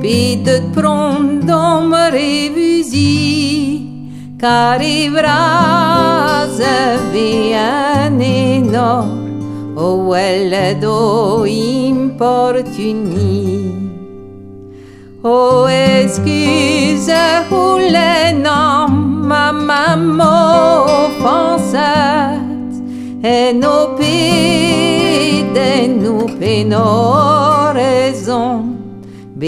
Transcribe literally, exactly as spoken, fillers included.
bidet pront om revusi, qu'arrivras bien enor, o elle do importuni. O excuse hulenam, ma maman offensat, et nos pèdes, nous pénons.